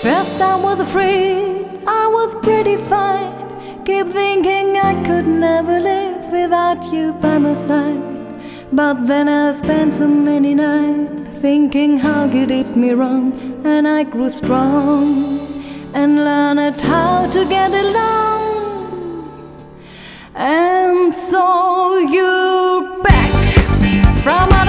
First I was afraid, I was pretty fine. Keep thinking I could never live without you by my side. But then I spent so many nights thinking how you did me wrong, and I grew strong and learned how to get along. And so you're back from